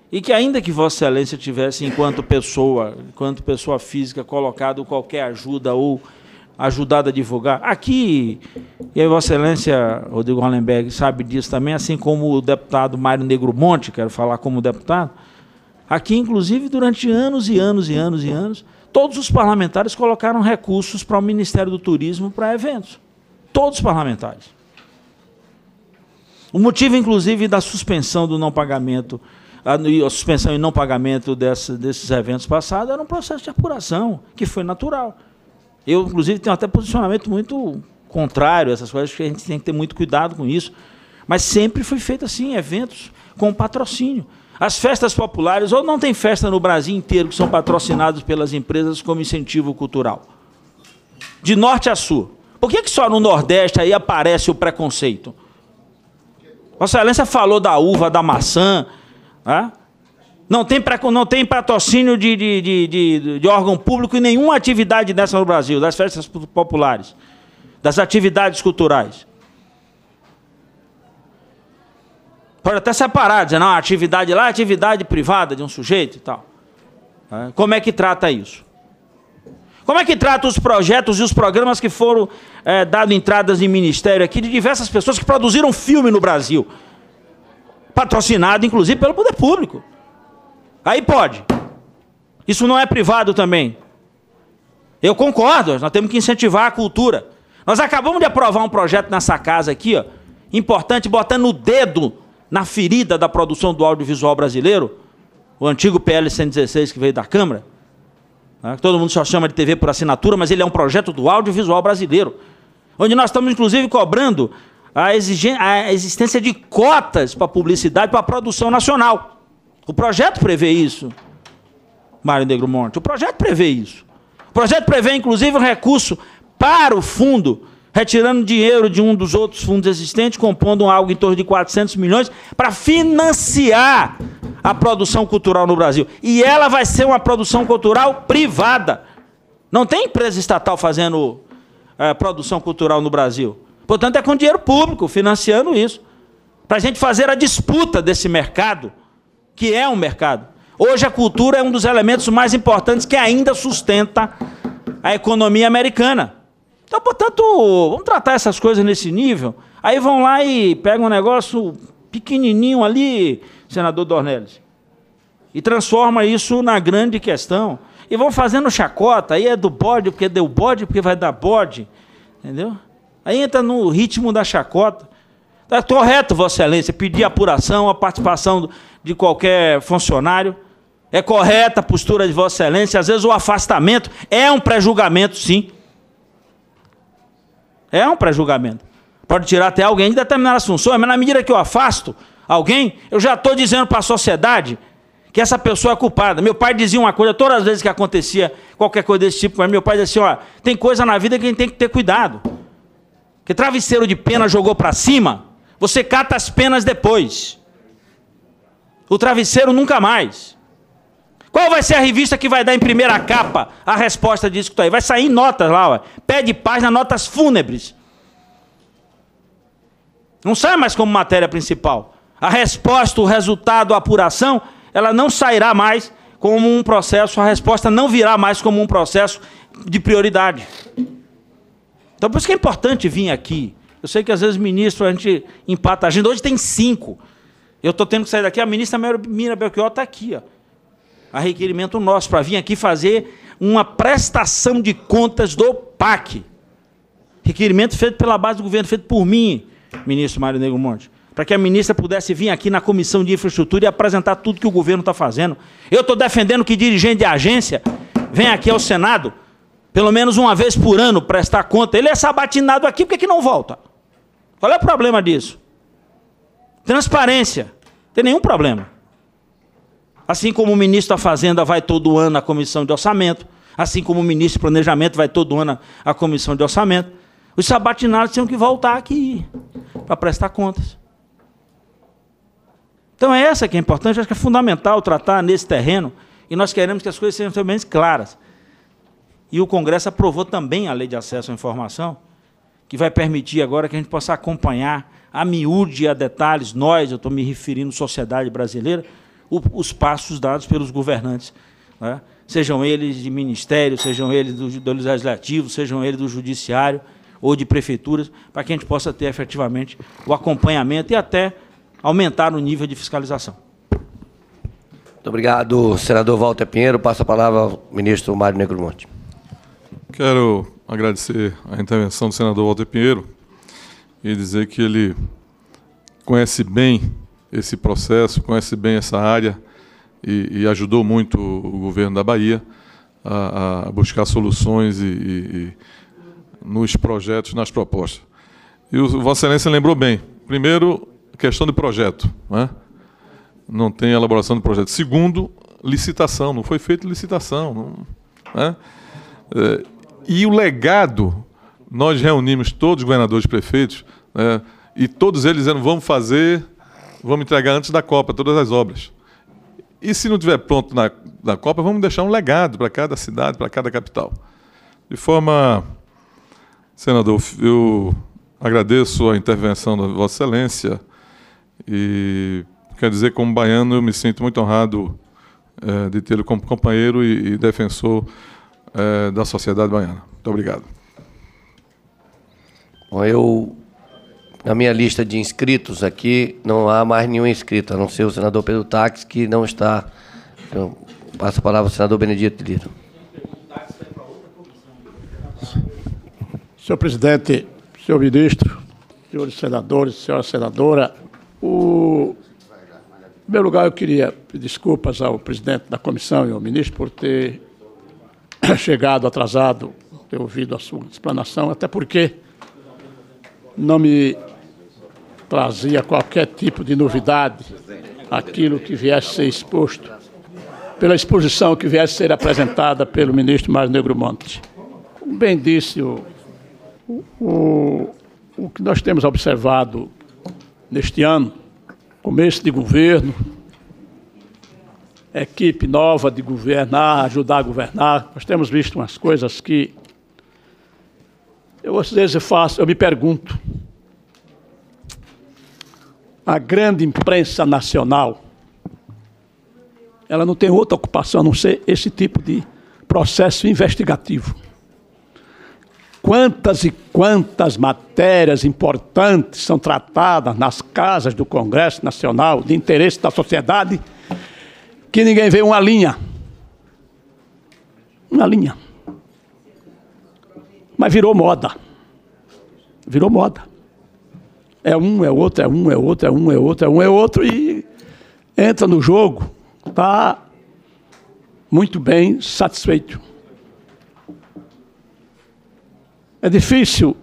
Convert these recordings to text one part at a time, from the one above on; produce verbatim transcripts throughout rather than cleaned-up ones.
e que, ainda que Vossa Excelência tivesse, enquanto pessoa, enquanto pessoa física, colocado qualquer ajuda ou ajudado a divulgar, aqui, e aí Vossa Excelência, Rodrigo Hollenberg, sabe disso também, assim como o deputado Mário Negro Monte, quero falar como deputado, aqui, inclusive, durante anos e anos e anos e anos, todos os parlamentares colocaram recursos para o Ministério do Turismo para eventos. Todos os parlamentares. O motivo, inclusive, da suspensão do não pagamento, a, a suspensão e não pagamento dessa, desses eventos passados, era um processo de apuração, que foi natural. Eu, inclusive, tenho até posicionamento muito contrário a essas coisas, porque a gente tem que ter muito cuidado com isso. Mas sempre foi feito assim, eventos com patrocínio. As festas populares, ou não tem festa no Brasil inteiro que são patrocinadas pelas empresas como incentivo cultural. De norte a sul. Por que que só no Nordeste aí aparece o preconceito? Vossa Excelência falou da uva, da maçã. Né? Não tem, não tem patrocínio de, de, de, de, de órgão público em nenhuma atividade dessa no Brasil, das festas populares, das atividades culturais. Pode até separar, dizer, não, a atividade lá é atividade privada de um sujeito e tal. Como é que trata isso? Como é que trata os projetos e os programas que foram é, dados entradas em ministério aqui de diversas pessoas que produziram filme no Brasil? Patrocinado, inclusive, pelo poder público. Aí pode. Isso não é privado também. Eu concordo, nós temos que incentivar a cultura. Nós acabamos de aprovar um projeto nessa casa aqui, ó, importante, botando o dedo na ferida da produção do audiovisual brasileiro, o antigo P L cento e dezesseis que veio da Câmara, né, que todo mundo só chama de T V por assinatura, mas ele é um projeto do audiovisual brasileiro, onde nós estamos, inclusive, cobrando a, a existência de cotas para publicidade, para a produção nacional. O projeto prevê isso, Mário Negro Monte. O projeto prevê isso. O projeto prevê, inclusive, um recurso para o fundo, retirando dinheiro de um dos outros fundos existentes, compondo algo em torno de quatrocentos milhões, para financiar a produção cultural no Brasil. E ela vai ser uma produção cultural privada. Não tem empresa estatal fazendo é, produção cultural no Brasil. Portanto, é com dinheiro público, financiando isso. Para a gente fazer a disputa desse mercado, que é um mercado. Hoje a cultura é um dos elementos mais importantes que ainda sustenta a economia americana. Então, portanto, vamos tratar essas coisas nesse nível. Aí vão lá e pegam um negócio pequenininho ali, senador Dornelles, e transforma isso na grande questão. E vão fazendo chacota, aí é do bode, porque deu bode, porque vai dar bode. Entendeu? Aí entra no ritmo da chacota. Está correto, Vossa Excelência, pedir apuração, a participação de qualquer funcionário. É correta a postura de Vossa Excelência. Às vezes o afastamento é um pré-julgamento, sim. É um pré-julgamento. Pode tirar até alguém de determinadas funções, mas na medida que eu afasto alguém, eu já estou dizendo para a sociedade que essa pessoa é culpada. Meu pai dizia uma coisa, todas as vezes que acontecia qualquer coisa desse tipo, meu pai dizia assim, ó, tem coisa na vida que a gente tem que ter cuidado. Que travesseiro de pena jogou para cima, você cata as penas depois. O travesseiro nunca mais. Qual vai ser a revista que vai dar em primeira capa a resposta disso que está aí? Vai sair em notas lá, ó. Pé de página, notas fúnebres. Não sai mais como matéria principal. A resposta, o resultado, a apuração, ela não sairá mais como um processo, a resposta não virá mais como um processo de prioridade. Então, por isso que é importante vir aqui. Eu sei que às vezes, ministro, a gente empata a agenda. Hoje tem cinco. Eu estou tendo que sair daqui, a ministra Mira Belchior está aqui, ó. A requerimento nosso, para vir aqui fazer uma prestação de contas do P A C. Requerimento feito pela base do governo, feito por mim, ministro Mário Negro Monte, para que a ministra pudesse vir aqui na Comissão de Infraestrutura e apresentar tudo que o governo está fazendo. Eu estou defendendo que dirigente de agência venha aqui ao Senado, pelo menos uma vez por ano, prestar conta. Ele é sabatinado aqui, por que que não volta? Qual é o problema disso? Transparência. Não tem nenhum problema. Assim como o ministro da Fazenda vai todo ano à Comissão de Orçamento, assim como o ministro do Planejamento vai todo ano à Comissão de Orçamento, os sabatinados tinham que voltar aqui para prestar contas. Então é essa que é importante, acho que é fundamental tratar nesse terreno, e nós queremos que as coisas sejam também claras. E o Congresso aprovou também a Lei de Acesso à Informação, que vai permitir agora que a gente possa acompanhar a miúde e a detalhes, nós, eu estou me referindo à sociedade brasileira, o, os passos dados pelos governantes, né? Sejam eles de ministério, sejam eles do, do legislativo, sejam eles do judiciário ou de prefeituras, para que a gente possa ter efetivamente o acompanhamento e até aumentar o nível de fiscalização. Muito obrigado, senador Walter Pinheiro. Passo a palavra ao ministro Mário Negromonte. Quero agradecer a intervenção do senador Walter Pinheiro e dizer que ele conhece bem esse processo, conhece bem essa área e, e ajudou muito o governo da Bahia a, a buscar soluções e, e, e nos projetos, nas propostas. E o Vossa Excelência lembrou bem. Primeiro, questão de projeto, né? Não tem elaboração de projeto. Segundo, licitação. Não foi feita licitação. Não, né? É, e o legado, nós reunimos todos os governadores e prefeitos, né, e todos eles dizendo, vamos fazer, vamos entregar antes da Copa todas as obras. E se não estiver pronto na, na Copa, vamos deixar um legado para cada cidade, para cada capital. De forma, senador, eu agradeço a intervenção da Vossa Excelência e quero dizer, como baiano, eu me sinto muito honrado é, de tê-lo como companheiro e, e defensor é, da sociedade baiana. Muito obrigado. Bom, eu, na minha lista de inscritos aqui, não há mais nenhum inscrito, a não ser o senador Pedro Táxi, que não está. Eu passo a palavra ao senador Benedito de Lira. Senhor presidente, senhor ministro, senhores senadores, senhora senadora, o... em primeiro lugar, eu queria pedir desculpas ao presidente da comissão e ao ministro por ter chegado atrasado, ter ouvido a sua explanação, até porque não me trazia qualquer tipo de novidade aquilo que viesse a ser exposto, pela exposição que viesse a ser apresentada pelo ministro Mário Negromonte. Como bem disse, o, o, o que nós temos observado neste ano, começo de governo, equipe nova de governar, ajudar a governar, nós temos visto umas coisas que eu às vezes faço, eu me pergunto, a grande imprensa nacional, ela não tem outra ocupação a não ser esse tipo de processo investigativo. Quantas e quantas matérias importantes são tratadas nas casas do Congresso Nacional, de interesse da sociedade, que ninguém vê uma linha. Uma linha. Mas virou moda. Virou moda. É um, é outro, é um, é outro, é um, é outro, é um, é outro, e entra no jogo, está muito bem satisfeito. É difícil,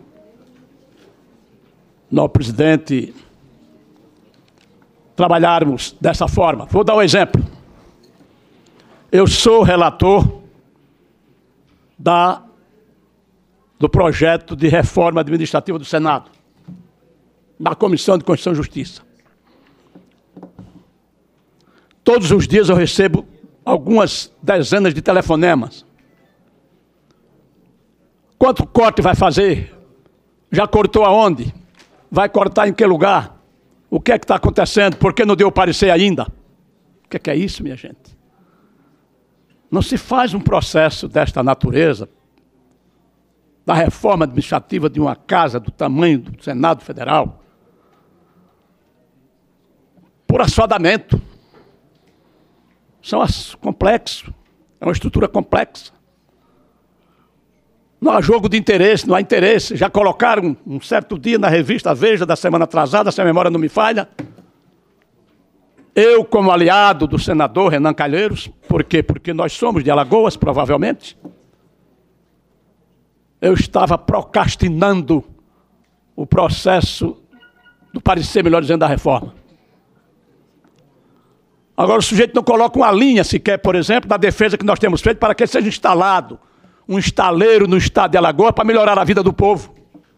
nós, presidente, trabalharmos dessa forma. Vou dar um exemplo. Eu sou relator da, do projeto de reforma administrativa do Senado, na Comissão de Constituição e Justiça. Todos os dias eu recebo algumas dezenas de telefonemas. Quanto corte vai fazer? Já cortou aonde? Vai cortar em que lugar? O que é que está acontecendo? Por que não deu parecer ainda? O que é, que é isso, minha gente? Não se faz um processo desta natureza, da reforma administrativa de uma casa do tamanho do Senado Federal, por assodamento. São as complexos, é uma estrutura complexa. Não há jogo de interesse, não há interesse. Já colocaram um certo dia na revista Veja da semana atrasada, se a memória não me falha. Eu, como aliado do senador Renan Calheiros, por quê? Porque nós somos de Alagoas, provavelmente. Eu estava procrastinando o processo do parecer, melhor dizendo, da reforma. Agora o sujeito não coloca uma linha sequer, por exemplo, da defesa que nós temos feito para que seja instalado um estaleiro no estado de Alagoas para melhorar a vida do povo.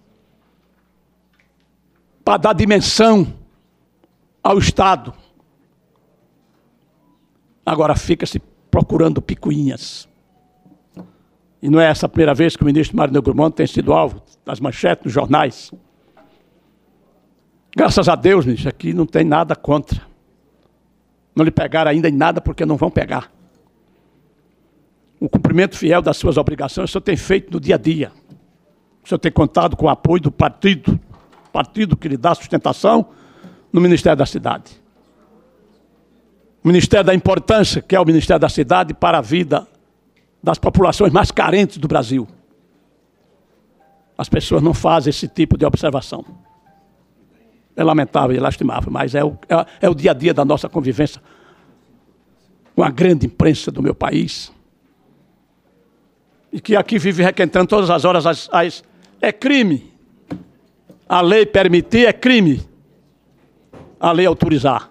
Para dar dimensão ao Estado. Agora fica-se procurando picuinhas. E não é essa a primeira vez que o ministro Mário Negromonte tem sido alvo das manchetes nos jornais. Graças a Deus, ministro, aqui não tem nada contra. Não lhe pegaram ainda em nada porque não vão pegar. O cumprimento fiel das suas obrigações o senhor tem feito no dia a dia. O senhor tem contado com o apoio do partido, partido que lhe dá sustentação no Ministério da Cidade. O Ministério da Importância, que é o Ministério da Cidade, para a vida das populações mais carentes do Brasil. As pessoas não fazem esse tipo de observação. É lamentável e lastimável, mas é o, é, é o dia a dia da nossa convivência com a grande imprensa do meu país. E que aqui vive requentando todas as horas as, as... É crime. A lei permitir é crime. A lei autorizar.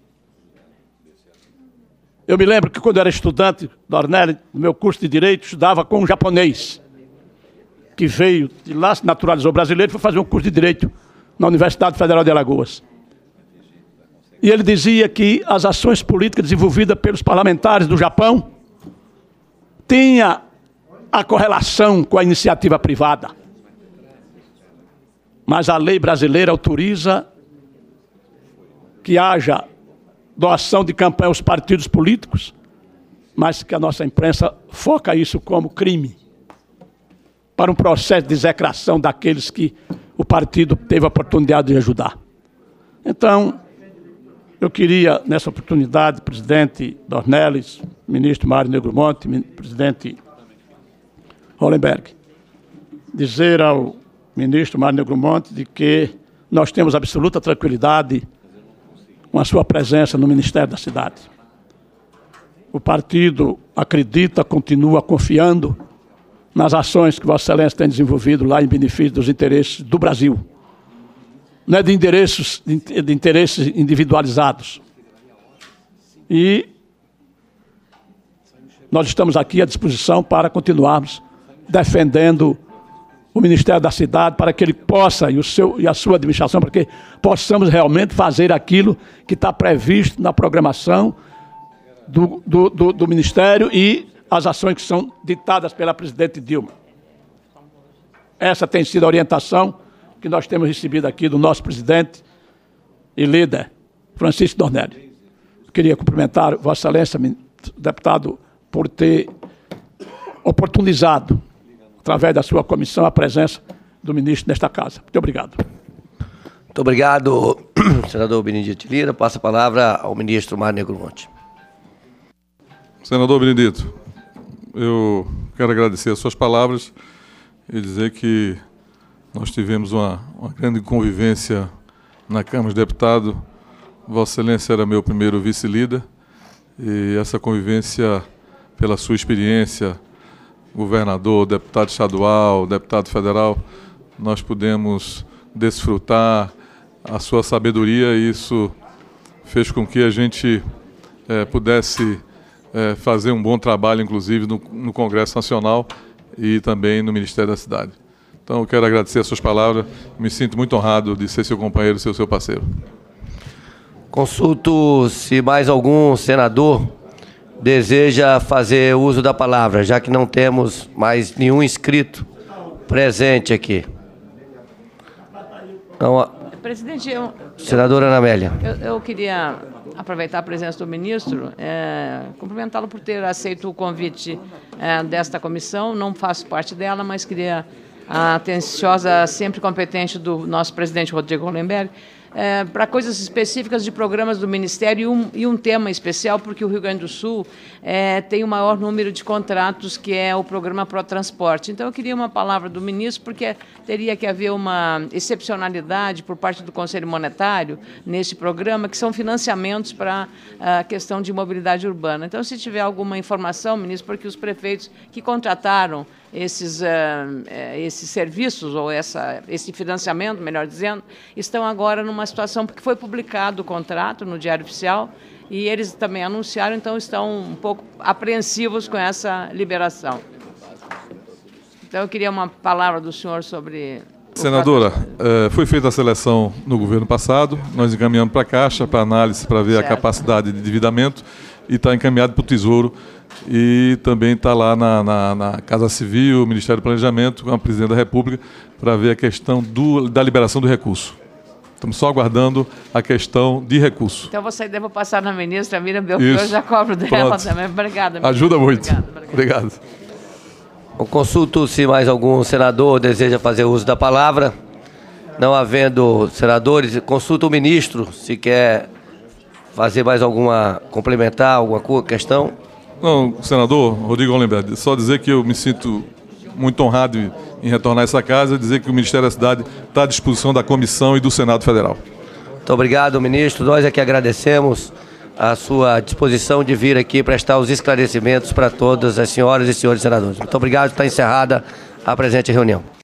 Eu me lembro que quando eu era estudante, Dornelli, no meu curso de Direito, estudava com um japonês, que veio de lá, se naturalizou brasileiro, foi fazer um curso de Direito na Universidade Federal de Alagoas. E ele dizia que as ações políticas desenvolvidas pelos parlamentares do Japão tinham a correlação com a iniciativa privada. Mas a lei brasileira autoriza que haja doação de campanha aos partidos políticos, mas que a nossa imprensa foca isso como crime, para um processo de execração daqueles que o partido teve a oportunidade de ajudar. Então, eu queria, nessa oportunidade, presidente Dornelles, ministro Mário Negromonte, presidente Hollenberg, dizer ao ministro Mário Negromonte de que nós temos absoluta tranquilidade com a sua presença no Ministério da Cidade. O partido acredita, continua confiando nas ações que Vossa Excelência tem desenvolvido lá em benefício dos interesses do Brasil. Não é de interesses, de interesses individualizados. E nós estamos aqui à disposição para continuarmos defendendo o Ministério da Cidade, para que ele possa, e, o seu, e a sua administração, para que possamos realmente fazer aquilo que está previsto na programação do, do, do, do Ministério e as ações que são ditadas pela presidente Dilma. Essa tem sido a orientação que nós temos recebido aqui do nosso presidente e líder, Francisco Dornelli. Queria cumprimentar Vossa Excelência, deputado, por ter oportunizado, através da sua comissão, a presença do ministro nesta casa. Muito obrigado. Muito obrigado, senador Benedito Lira. Passa a palavra ao ministro Mário Negromonte. Senador Benedito, eu quero agradecer as suas palavras e dizer que nós tivemos uma, uma grande convivência na Câmara de Deputados. Vossa Excelência era meu primeiro vice-líder e essa convivência, pela sua experiência, governador, deputado estadual, deputado federal, nós pudemos desfrutar a sua sabedoria e isso fez com que a gente é, pudesse é, fazer um bom trabalho, inclusive, no, no Congresso Nacional e também no Ministério da Cidade. Então, eu quero agradecer as suas palavras, me sinto muito honrado de ser seu companheiro e ser seu parceiro. Consulto se mais algum senador deseja fazer uso da palavra, já que não temos mais nenhum inscrito presente aqui. Então, a... Presidente, eu, senadora Ana Amélia. Eu, eu queria aproveitar a presença do ministro, é, cumprimentá-lo por ter aceito o convite é, desta comissão. Não faço parte dela, mas queria a atenciosa, sempre competente do nosso presidente Rodrigo Hollenberg, É, para coisas específicas de programas do Ministério e um, e um tema especial, porque o Rio Grande do Sul é, tem o maior número de contratos, que é o programa ProTransporte. Então, eu queria uma palavra do ministro, porque teria que haver uma excepcionalidade por parte do Conselho Monetário nesse programa, que são financiamentos para a questão de mobilidade urbana. Então, se tiver alguma informação, ministro, porque os prefeitos que contrataram esses, uh, esses serviços, ou essa, esse financiamento, melhor dizendo, estão agora numa situação, porque foi publicado o contrato no Diário Oficial, e eles também anunciaram, então estão um pouco apreensivos com essa liberação. Então, eu queria uma palavra do senhor sobre... Senadora, eh, foi feita a seleção no governo passado, nós encaminhamos para a Caixa, para análise, para ver certo. a capacidade de endividamento, e está encaminhado para o Tesouro, e também está lá na, na, na Casa Civil, Ministério do Planejamento, com a Presidente da República, para ver a questão do, da liberação do recurso. Estamos só aguardando a questão de recurso. Então, você devo passar na ministra Miriam Belchior, Isso. já cobro dela Pronto. também. Obrigada. Ministra. Ajuda muito. Obrigada, obrigada. Obrigado. Eu consulto se mais algum senador deseja fazer uso da palavra. Não havendo senadores, consulta o ministro se quer fazer mais alguma, complementar alguma co- questão. Não, senador Rodrigo Hollenberg, só dizer que eu me sinto muito honrado em- em retornar a essa casa e dizer que o Ministério da Cidade está à disposição da Comissão e do Senado Federal. Muito obrigado, ministro. Nós aqui agradecemos a sua disposição de vir aqui prestar os esclarecimentos para todas as senhoras e senhores senadores. Muito obrigado. Está encerrada a presente reunião.